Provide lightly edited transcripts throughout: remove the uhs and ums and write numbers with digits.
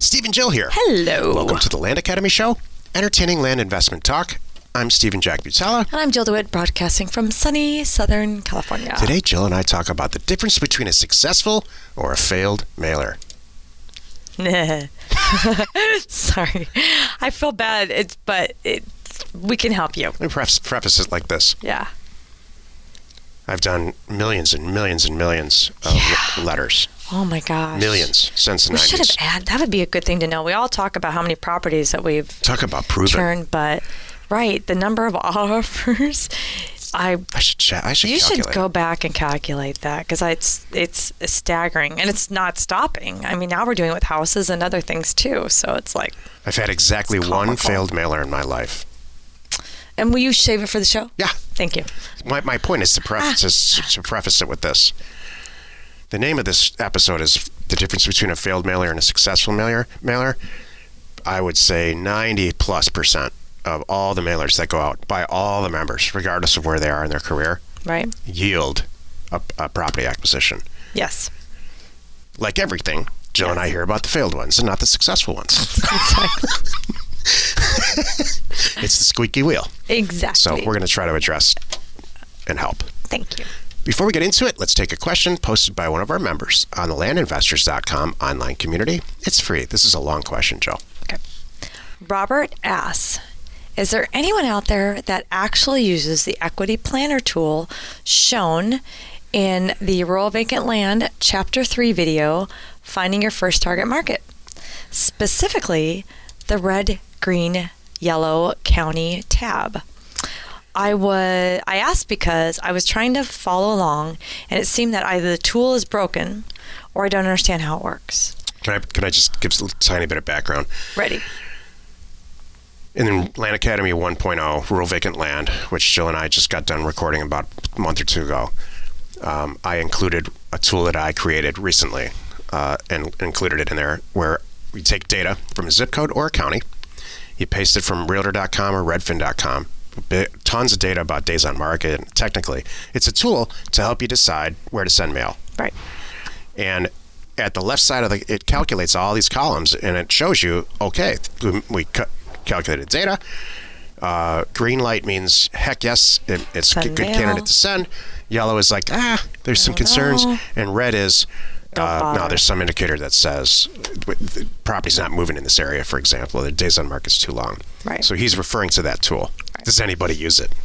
Steve and Jill here. Hello. Welcome to the Land Academy Show, entertaining land investment talk. I'm Stephen Jack Butala. And I'm Jill DeWitt, broadcasting from sunny Southern California. Today, Jill and I talk about the difference between a successful or a failed mailer. Sorry. I feel bad, but we can help you. Let me preface it like this. Yeah. I've done millions and millions and millions of letters. Oh my gosh. Millions since the 90s. We should have added, that would be a good thing to know. We all talk about how many properties that we've Talk about proven. turned, but right, the number of offers, I should calculate. You should go back and calculate that, because it's staggering, and it's not stopping. I mean, now we're doing it with houses and other things too, so it's like... I've had exactly one failed mailer in my life. And will you shave it for the show? Yeah. Thank you. My point is to preface it with this. The name of this episode is the difference between a failed mailer and a successful mailer. I would say 90+% of all the mailers that go out by all the members, regardless of where they are in their career, right, yield a property acquisition. Yes. Like everything, Jill and I hear about the failed ones and not the successful ones. Exactly. It's the squeaky wheel. Exactly. So we're going to try to address and help. Thank you. Before we get into it, let's take a question posted by one of our members on the landinvestors.com online community. It's free. This is a long question, Joe. Okay. Robert asks, is there anyone out there that actually uses the equity planner tool shown in the Rural Vacant Land Chapter 3 video, Finding Your First Target Market? Specifically, the red, green, yellow county tab. I asked because I was trying to follow along, and it seemed that either the tool is broken or I don't understand how it works. Can I just give a tiny bit of background? Ready. In Land Academy 1.0, Rural Vacant Land, which Jill and I just got done recording about a month or two ago, I included a tool that I created recently and included it in there where we take data from a zip code or a county, you paste it from Realtor.com or Redfin.com, tons of data about days on market, and technically, it's a tool to help you decide where to send mail. Right. And at the left side of it calculates all these columns, and it shows you, okay, we calculated data. Green light means, heck yes, it's a good candidate to send. Yellow is like, there's some concerns. And red is, no, there's some indicator that says the property's not moving in this area, for example. The days on market's too long. Right. So he's referring to that tool. Right. Does anybody use it?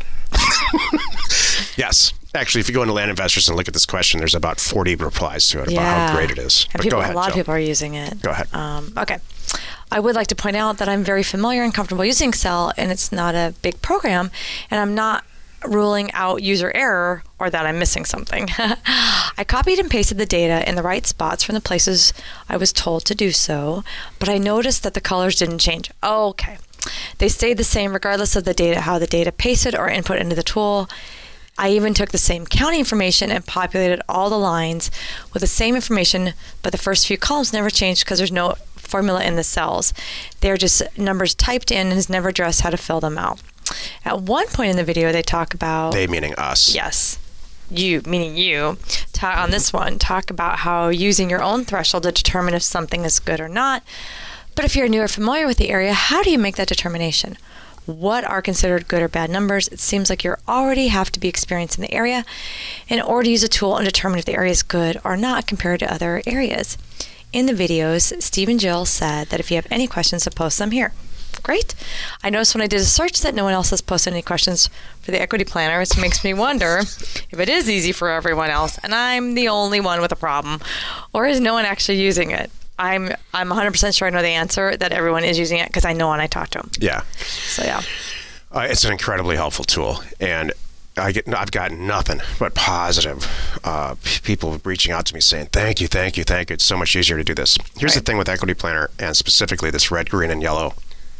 Yes. Actually, if you go into Land Investors and look at this question, there's about 40 replies to it about how great it is. And but go ahead, a lot Jill. of people are using it. Go ahead. Okay. I would like to point out that I'm very familiar and comfortable using Excel, and it's not a big program, and I'm not ruling out user error or that I'm missing something. I copied and pasted the data in the right spots from the places I was told to do so, but I noticed that the colors didn't change. Okay. They stayed the same regardless of the data, how the data pasted or input into the tool. I even took the same county information and populated all the lines with the same information, but the first few columns never changed because there's no formula in the cells. They're just numbers typed in and has never addressed how to fill them out. At one point in the video, they talk about... They meaning us. Yes. You, meaning you, on this one, talk about how using your own threshold to determine if something is good or not. But if you're new or familiar with the area, how do you make that determination? What are considered good or bad numbers? It seems like you already have to be experienced in the area in order to use a tool and determine if the area is good or not compared to other areas. In the videos, Steve and Jill said that if you have any questions, to post them here. Great. I noticed when I did a search that no one else has posted any questions for the equity planner, which makes me wonder if it is easy for everyone else and I'm the only one with a problem, or is no one actually using it? I'm 100% sure I know the answer, that everyone is using it because I know when I talk to them. Yeah. So, yeah. It's an incredibly helpful tool, and I've gotten nothing but positive people reaching out to me saying, thank you. It's so much easier to do this. Here's the thing with Equity Planner, and specifically this red, green, and yellow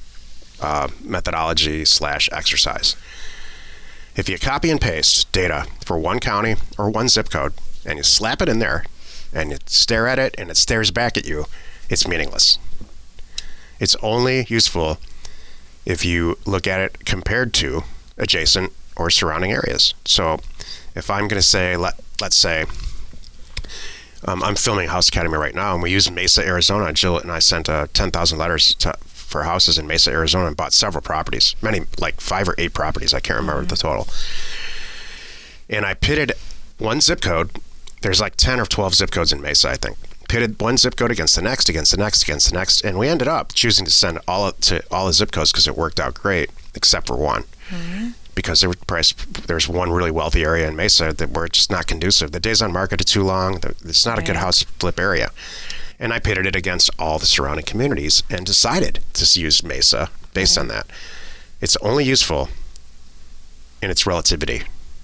methodology / exercise. If you copy and paste data for one county or one zip code, and you slap it in there, and you stare at it, and it stares back at you, it's meaningless. It's only useful if you look at it compared to adjacent or surrounding areas. So if I'm going to say, let's say, I'm filming House Academy right now, and we use Mesa, Arizona. Jill and I sent 10,000 letters for houses in Mesa, Arizona, and bought several properties, many, like 5 or 8 properties. I can't remember the total. And I pitted one zip code. There's like 10 or 12 zip codes in Mesa, I think. Pitted one zip code against the next, and we ended up choosing to send all the zip codes because it worked out great, except for one. Mm-hmm. Because there's one really wealthy area in Mesa where it's just not conducive. The days on market are too long. It's not a good house flip area. And I pitted it against all the surrounding communities and decided to use Mesa based on that. It's only useful in its relativity.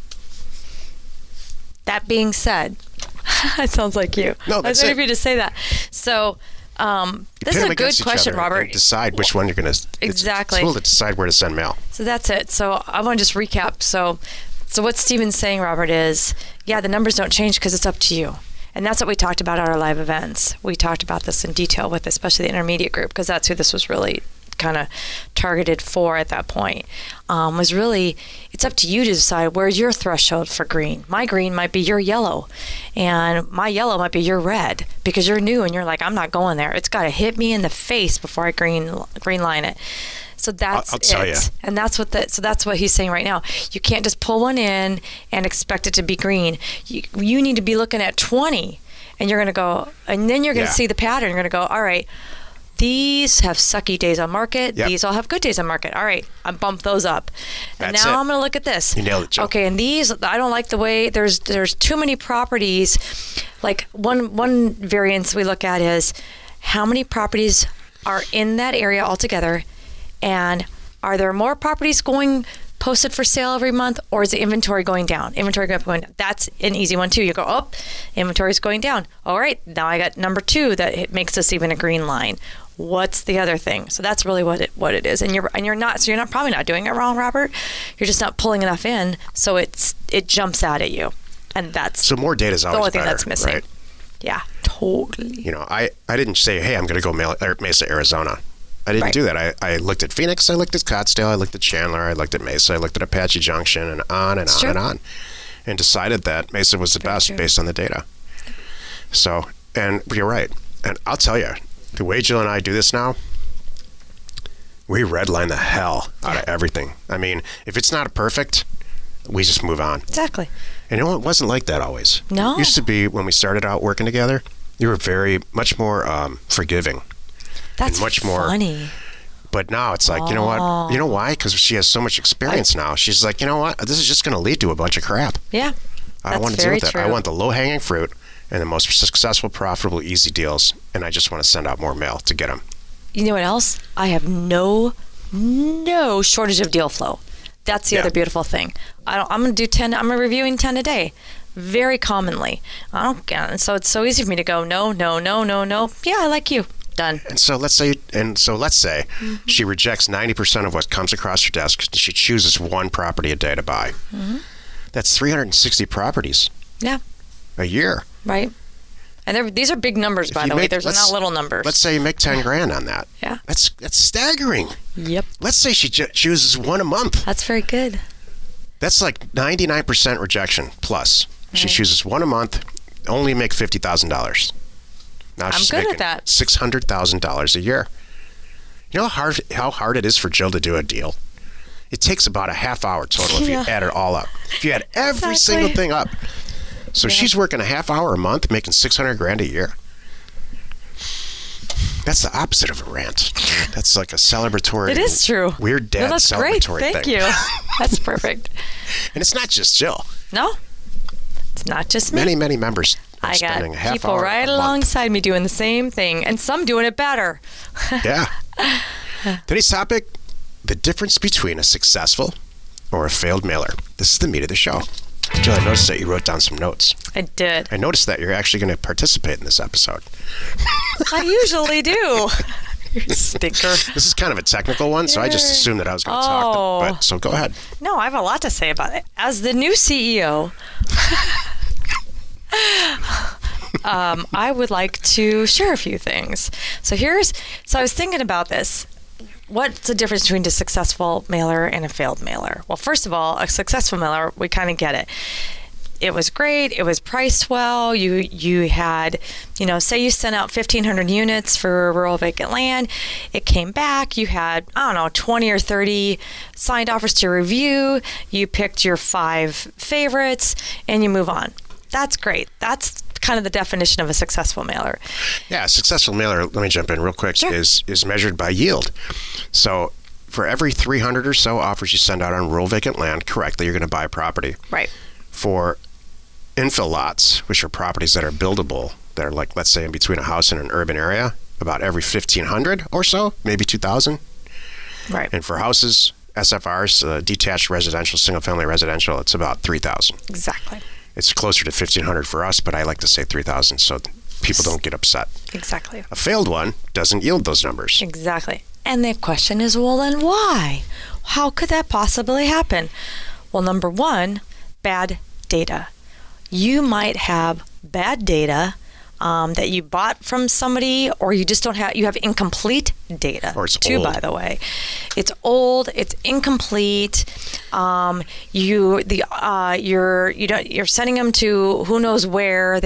That being said, it sounds like you. No, that's it. I was waiting for you to say that. So, this is a good question, Robert. Decide which one you're going to. Exactly. It's cool to decide where to send mail. So that's it. So I want to just recap. So what Stephen's saying, Robert, is the numbers don't change because it's up to you. And that's what we talked about at our live events. We talked about this in detail with especially the intermediate group, because that's who this was really kind of targeted for at that point. Was really, it's up to you to decide where's your threshold for green. My green might be your yellow, and my yellow might be your red, because you're new and you're like, I'm not going there. It's got to hit me in the face before I green line it. So that's I'll tell you. And that's what he's saying right now. You can't just pull one in and expect it to be green. You need to be looking at 20, and you're going to go, and then you're going to see the pattern. You're going to go, all right, these have sucky days on market. Yep. These all have good days on market. All right, I bumped those up. And now I'm going to look at this. You nailed it, Joe. Okay, and these, I don't like the way, there's too many properties. Like one variance we look at is how many properties are in that area altogether, and are there more properties posted for sale every month, or is the inventory going down? Inventory going down. That's an easy one too. You go, oh, inventory is going down. All right, now I got number 2 that it makes this even a green line. What's the other thing? So that's really what it is. And you're not probably not doing it wrong, Robert. You're just not pulling enough in, so it jumps out at you, and that's so more data is always the only thing better, that's missing. Right? Yeah, totally. You know, I didn't say, hey, I'm going to go Mesa, Arizona. I didn't do that. I looked at Phoenix, I looked at Scottsdale, I looked at Chandler, I looked at Mesa, I looked at Apache Junction, and on and on and on, and decided that Mesa was the best based on the data. So, and you're right. And I'll tell you, the way Jill and I do this now, we redline the hell out of everything. I mean, if it's not perfect, we just move on. Exactly. And it wasn't like that always. No. It used to be when we started out working together, you were much more forgiving. That's much more funny. But now it's like, you know what? You know why? Because she has so much experience now. She's like, you know what? This is just going to lead to a bunch of crap. Yeah. I don't want to deal with that. I want the low-hanging fruit and the most successful, profitable, easy deals, and I just want to send out more mail to get them. You know what else? I have no shortage of deal flow. That's the other beautiful thing. I'm going to do 10. I'm reviewing 10 a day, very commonly. So it's so easy for me to go no. Yeah, I like you. Done. And so let's say she rejects 90% of what comes across her desk. She chooses one property a day to buy. Mm-hmm. That's 360 properties. Yeah. A year. Right. And these are big numbers, by the way. They're not little numbers. Let's say you make $10,000 on that. Yeah. That's staggering. Yep. Let's say she chooses one a month. That's very good. That's like 99% rejection plus. Right. She chooses one a month, only make $50,000. Now she's making $600,000 a year. You know how hard it is for Jill to do a deal? It takes about a half hour total if you add it all up. If you add every single thing up. So she's working a half hour a month, making $600,000 a year. That's the opposite of a rant. That's like a celebratory. It is true. Weird dad celebratory thing. Thank you. That's perfect. And it's not just Jill. No, it's not just me. Many members. I got people right alongside me doing the same thing, and some doing it better. Yeah. Today's topic, the difference between a successful or a failed mailer. This is the meat of the show. Jill, I noticed that you wrote down some notes. I did. I noticed that you're actually going to participate in this episode. I usually do. You stinker. This is kind of a technical one, so I just assumed that I was going to talk. But so go ahead. No, I have a lot to say about it. As the new CEO... I would like to share a few things. So I was thinking about this. What's the difference between a successful mailer and a failed mailer? Well, first of all, a successful mailer, we kind of get it. it was great. It was priced well. You had, say you sent out 1,500 units for rural vacant land. It came back. You had, 20 or 30 signed offers to review. You picked your 5 favorites and you move on. That's great. That's kind of the definition of a successful mailer. Yeah, a successful mailer, let me jump in real quick, Sure. is measured by yield. So for every 300 or so offers you send out on rural vacant land, correctly, you're going to buy a property. Right. For infill lots, which are properties that are buildable, that are like, let's say, in between a house and an urban area, about every 1,500 or so, maybe 2,000. Right. And for houses, SFRs, detached residential, single-family residential, it's about 3,000. Exactly. It's closer to 1,500 for us, but I like to say 3,000 so people don't get upset. Exactly. A failed one doesn't yield those numbers. Exactly. And the question is, well, then why? How could that possibly happen? Well, number one, bad data. You might have bad data that you bought from somebody, or you just don't have. You have incomplete data. Or it's too, old. by the way. It's old. It's incomplete. You're sending them to who knows where.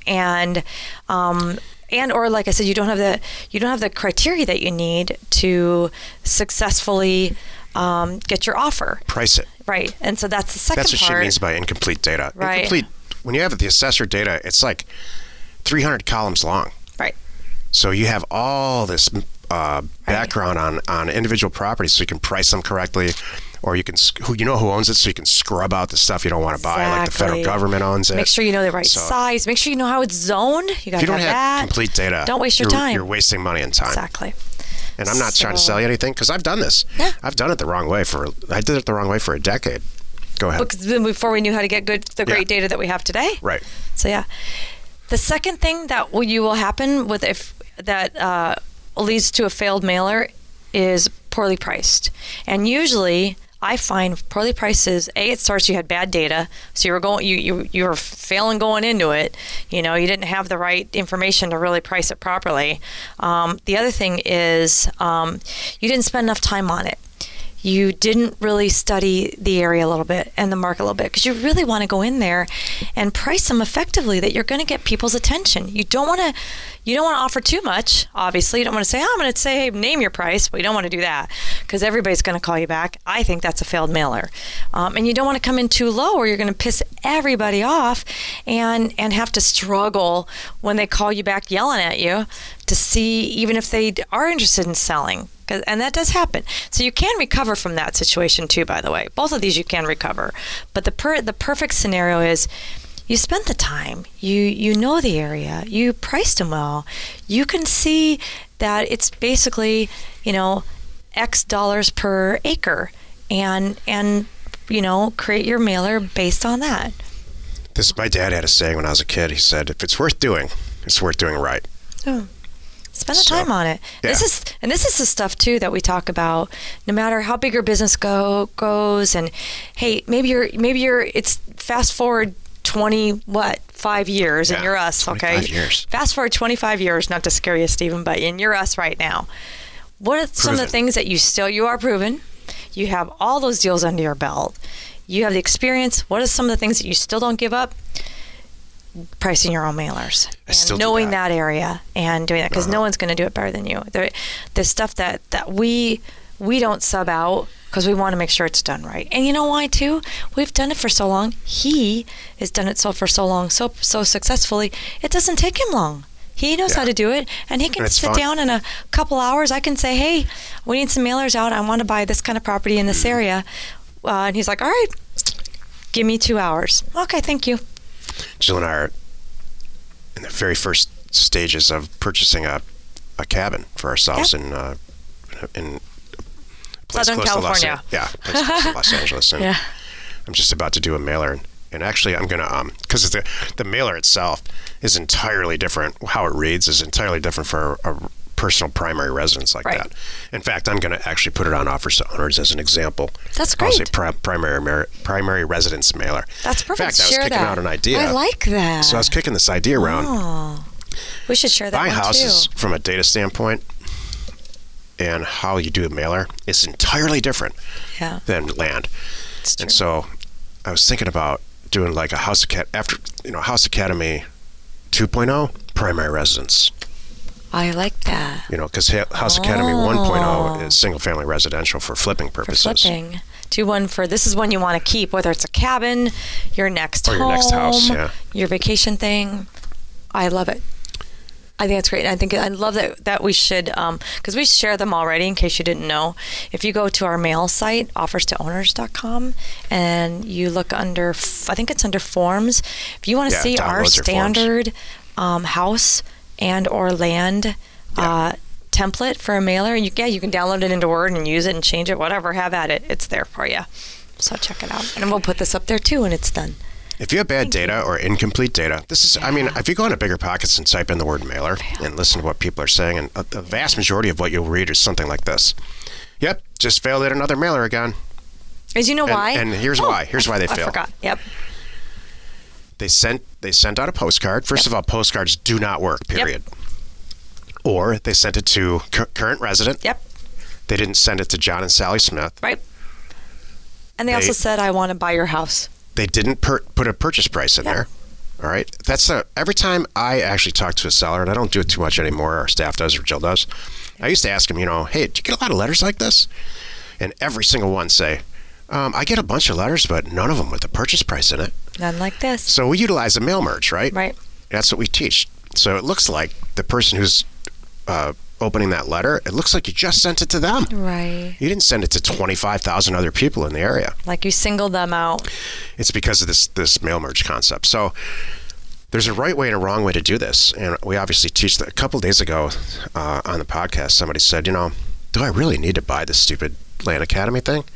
Or like I said, you don't have the criteria that you need to successfully get your offer. Price it. Right. And so that's the second part. That's what she means by incomplete data. Right. Incomplete, when you have the assessor data, it's like 300 columns long. Right. So you have all this background on individual properties, so you can price them correctly, or you can who owns it, so you can scrub out the stuff you don't want to buy, like the federal government owns it. Make sure you know the right size. Make sure you know how it's zoned. You got to have that. If you don't have complete data, don't waste your time. You're wasting money and time. Exactly. And I'm not trying to sell you anything, because I've done this. Yeah. I've done it the wrong way I did it the wrong way for a decade. Go ahead. Because before we knew how to get the great data that we have today. Right. So yeah. The second thing that will happen with that leads to a failed mailer is poorly priced. And usually I find poorly priced is it starts you had bad data, so you were failing going into it. You didn't have the right information to really price it properly. The other thing is you didn't spend enough time on it. You didn't really study the area a little bit and the market a little bit, because you really want to go in there and price them effectively that you're going to get people's attention. You don't want to offer too much. Obviously, you don't want to say, I'm going to say, hey, name your price, but you don't want to do that because everybody's going to call you back. I think that's a failed mailer. And you don't want to come in too low, or you're going to piss everybody off and have to struggle when they call you back yelling at you to see even if they are interested in selling. And that does happen. So you can recover from that situation too, by the way. Both of these you can recover. But the perfect scenario is you spent the time, you know the area, you priced them well. You can see that it's basically, X dollars per acre, and create your mailer based on that. My dad had a saying when I was a kid. He said, if it's worth doing, it's worth doing right. Oh. Spend the time on it. Yeah. This is the stuff too that we talk about. No matter how big your business goes, and hey, maybe it's fast forward 5 years, and you're us, okay? 25 years. Fast forward 25 years, not to scare you, Stephen, but you're us right now. What are some of the things that you are proven? You have all those deals under your belt. You have the experience. What are some of the things that you still don't give up? Pricing your own mailers and knowing that area and doing that, because no one's going to do it better than you. There's stuff that we don't sub out because we want to make sure it's done right. And you know why too? We've done it for so long. He has done it for so long, so successfully. It doesn't take him long. He knows how to do it, and he can sit down in a couple hours. I can say, hey, we need some mailers out. I want to buy this kind of property in this area. And he's like, all right, give me 2 hours. Okay, thank you. Jill and I are in the very first stages of purchasing a cabin for ourselves in a place Southern close California. To place close to Los Angeles. And I'm just about to do a mailer. And actually, I'm going to, because the mailer itself is entirely different. How it reads is entirely different for a personal primary residence like that. In fact, I'm going to actually put it on offers to owners as an example. That's great. I'll say primary residence mailer. That's perfect. In fact, I was kicking out an idea. I like that. So I was kicking this idea around. Oh, we should share that Buying one houses too. from a data standpoint and how you do a mailer is entirely different than land. It's true. And so I was thinking about doing like a House Academy 2.0 primary residence. I like that. Because House Academy 1.0 is single family residential for flipping purposes. For flipping. Do one for, this is one you want to keep, whether it's a cabin, your next home, your next house, yeah. Your vacation thing. I love it. I think that's great. I love that we should, because we share them already, in case you didn't know. If you go to our mail site, offerstowners.com, and you look under, I think it's under forms. If you want to see our standard house and or land template for a mailer, you can download it into Word and use it and change it, whatever, have at it. It's there for you. So check it out. And we'll put this up there too when it's done. If you have bad data or incomplete data, if you go into Bigger Pockets and type in the word mailer and listen to what people are saying, and the vast majority of what you'll read is something like this. Yep, just failed at another mailer again. As you know why? And here's why. Here's why they failed. I forgot. Yep. They sent out a postcard. First of all, postcards do not work, period. Yep. Or they sent it to current resident. Yep. They didn't send it to John and Sally Smith. Right. And they also said, I want to buy your house. They didn't put a purchase price in there. All right. Every time I actually talk to a seller, and I don't do it too much anymore, our staff does or Jill does, I used to ask them, hey, do you get a lot of letters like this? And every single one say, I get a bunch of letters, but none of them with a purchase price in it. None like this. So we utilize a mail merge, right? Right. That's what we teach. So it looks like the person who's opening that letter, it looks like you just sent it to them. Right. You didn't send it to 25,000 other people in the area. Like you singled them out. It's because of this mail merge concept. So there's a right way and a wrong way to do this. And we obviously teach that. A couple of days ago on the podcast, somebody said, do I really need to buy this stupid Land Academy thing?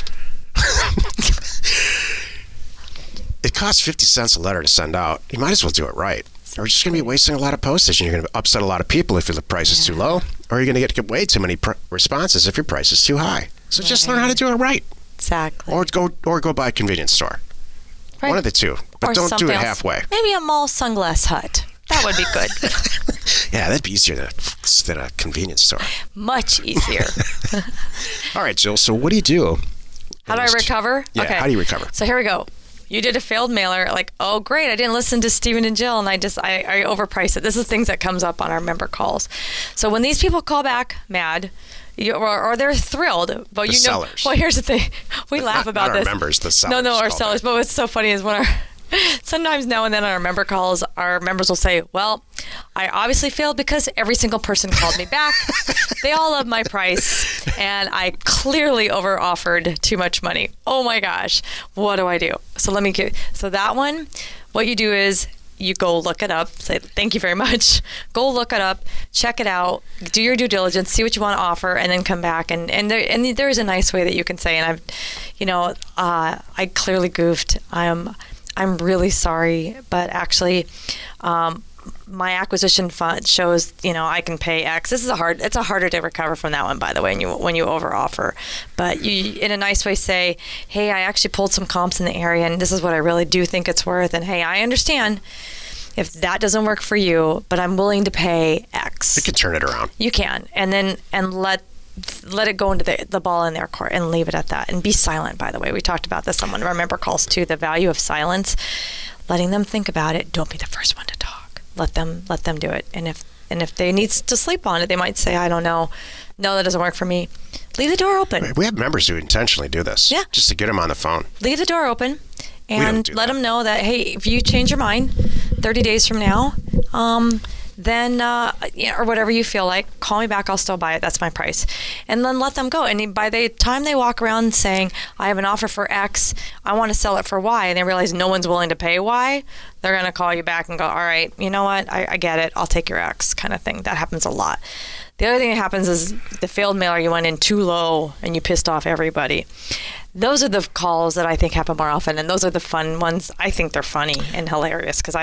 It costs 50 cents a letter to send out. You might as well do it right. Or you're just going to be wasting a lot of postage, and you're going to upset a lot of people if the price is too low, or you're going to get way too many responses if your price is too high. So just learn how to do it right. Exactly. Or go buy a convenience store. Right. One of the two. But don't do it halfway. Maybe a mall sunglass hut. That would be good. Yeah, that'd be easier than a convenience store. Much easier. All right, Jill. So what do you do? How do I recover? Yeah, okay. How do you recover? So here we go. You did a failed mailer, like, oh, great, I didn't listen to Stephen and Jill, and I overpriced it. This is things that comes up on our member calls. So when these people call back mad, or they're thrilled, but sellers. Well, here's the thing. We laugh about not this. Our members, the sellers. No, our sellers. But what's so funny is when sometimes now and then on our member calls, our members will say, well, I obviously failed because every single person called me back. They all love my price, and I clearly over-offered too much money. Oh my gosh, what do I do? So so that one, what you do is you go look it up, say thank you very much, go look it up, check it out, do your due diligence, see what you want to offer, and then come back. And there is a nice way that you can say, and I clearly goofed. I'm really sorry, but actually, my acquisition fund shows, I can pay X. It's harder to recover from that one, by the way, when you overoffer. But you, in a nice way, say, hey, I actually pulled some comps in the area, and this is what I really do think it's worth. And hey, I understand if that doesn't work for you, but I'm willing to pay X. You can turn it around. You can, and let it go into the ball in their court and leave it at that. And be silent, by the way. We talked about this on one of our member calls too, the value of silence, letting them think about it. Don't be the first one to talk. Let them do it. And if they need to sleep on it, they might say, I don't know. No, that doesn't work for me. Leave the door open. We have members who intentionally do this. Yeah. Just to get them on the phone. Leave the door open and let them know that, hey, if you change your mind 30 days from now, then, or whatever you feel like, call me back, I'll still buy it, that's my price. And then let them go. And by the time they walk around saying, I have an offer for X, I want to sell it for Y, and they realize no one's willing to pay Y, they're going to call you back and go, all right, you know what, I get it, I'll take your X kind of thing. That happens a lot. The other thing that happens is the failed mailer, you went in too low and you pissed off everybody. Those are the calls that I think happen more often, and those are the fun ones. I think they're funny and hilarious because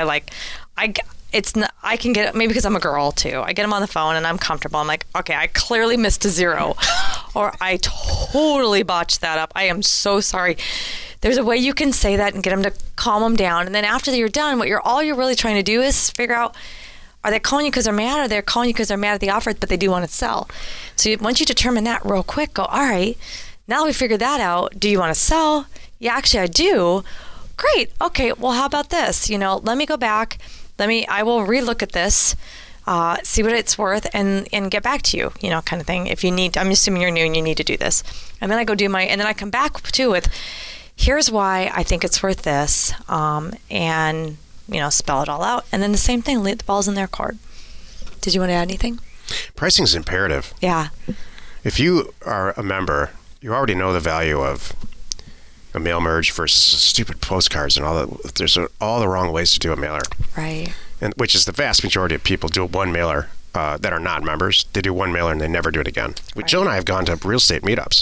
I can get, maybe because I'm a girl too, I get them on the phone and I'm comfortable. I'm like, okay, I clearly missed a zero or I totally botched that up. I am so sorry. There's a way you can say that and get them to calm them down. And then after you're done, all you're really trying to do is figure out, are they calling you because they're mad, or they're calling you because they're mad at the offer, but they do want to sell? So once you determine that real quick, go, all right, now that we figured that out, do you want to sell? Yeah, actually I do. Great. Okay. Well, how about this? Let me go back. I will relook at this, see what it's worth, and get back to you, kind of thing. If you need, I'm assuming you're new and you need to do this. And then I go and then I come back too with, here's why I think it's worth this, and, spell it all out. And then the same thing, the ball's in their court. Did you want to add anything? Pricing is imperative. Yeah. If you are a member, you already know the value of a mail merge versus stupid postcards and all that. There's all the wrong ways to do a mailer. Right. And which is the vast majority of people do one mailer that are not members. They do one mailer and they never do it again. Right. Jill and I have gone to real estate meetups,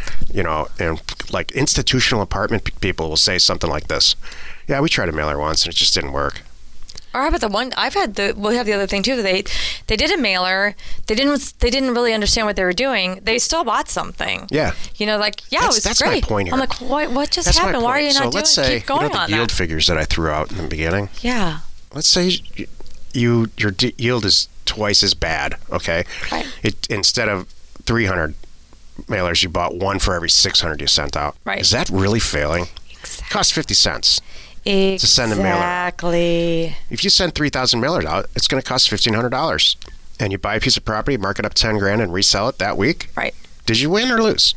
and like institutional apartment people will say something like this. Yeah, we tried a mailer once and it just didn't work. Or how about the one we'll have the other thing too. They did a mailer. They didn't really understand what they were doing. They still bought something. Yeah. it was that's great. My point here. I'm like, what just happened? Why are you not let's doing? Say, Keep going the on yield that. figures that I threw out in the beginning. Yeah. Let's say your yield is twice as bad. Okay. Right. Instead of 300 mailers, you bought one for every 600 you sent out. Right. Is that really failing? Exactly. It costs 50 cents. Exactly. To send a mailer. If you send 3,000 mailers out, it's going to cost $1,500. And you buy a piece of property, mark it up 10 grand, and resell it that week. Right. Did you win or lose?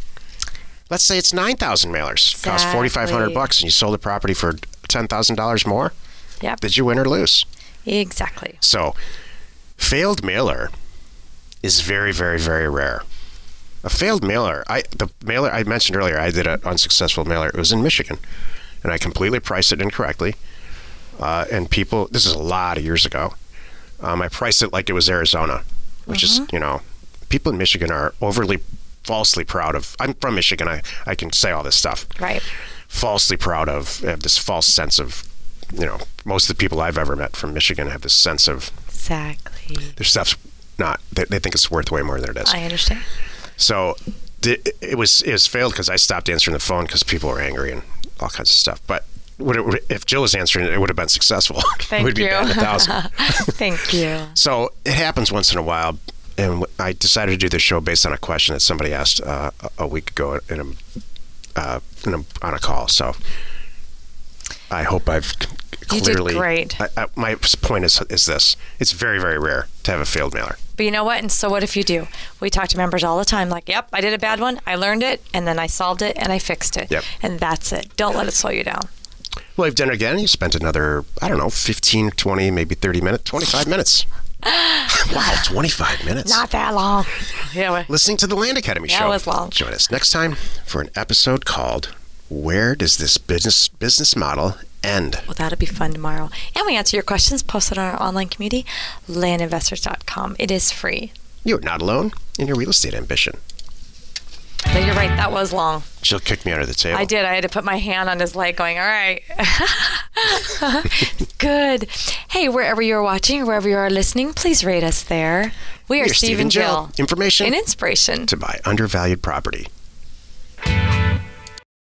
Let's say it's 9,000 mailers. Exactly. Cost $4,500, and you sold the property for $10,000 more. Yep. Did you win or lose? Exactly. So, failed mailer is very, very, very rare. A failed mailer. The mailer I mentioned earlier, I did an unsuccessful mailer. It was in Michigan. And I completely priced it incorrectly. And people, this is a lot of years ago. I priced it like it was Arizona, which is, people in Michigan are overly, falsely proud of. I'm from Michigan. I can say all this stuff. Right. Falsely proud of. Have this false sense of, most of the people I've ever met from Michigan have this sense of. Exactly. Their stuff's not, they think it's worth way more than it is. I understand. So it was failed because I stopped answering the phone because people were angry and all kinds of stuff. But if Jill was answering it, it would have been successful. Thank it would be you. bad 1,000. Thank you. So it happens once in a while. And I decided to do this show based on a question that somebody asked a week ago on a call. So I hope I've clearly... You did great. My point is this. It's very, very rare to have a failed mailer. But you know what? And so what if you do? We talk to members all the time like, yep, I did a bad one. I learned it, and then I solved it, and I fixed it. Yep. And that's it. Don't let it slow you down. Well, you've done it again. You spent another, 15, 20, maybe 30 minutes, 25 minutes. Wow, 25 minutes. Not that long. Yeah. Listening to the Land Academy show. That was long. Join us next time for an episode called Where Does This Business Model End? Well, that'll be fun tomorrow. And we answer your questions posted on our online community, landinvestors.com. It is free. You're not alone in your real estate ambition. No, you're right. That was long. Jill kicked me under the table. I did. I had to put my hand on his leg going, all right. Good. Hey, wherever you're watching or wherever you are listening, please rate us there. We are Steve and Jill. Information and inspiration to buy undervalued property.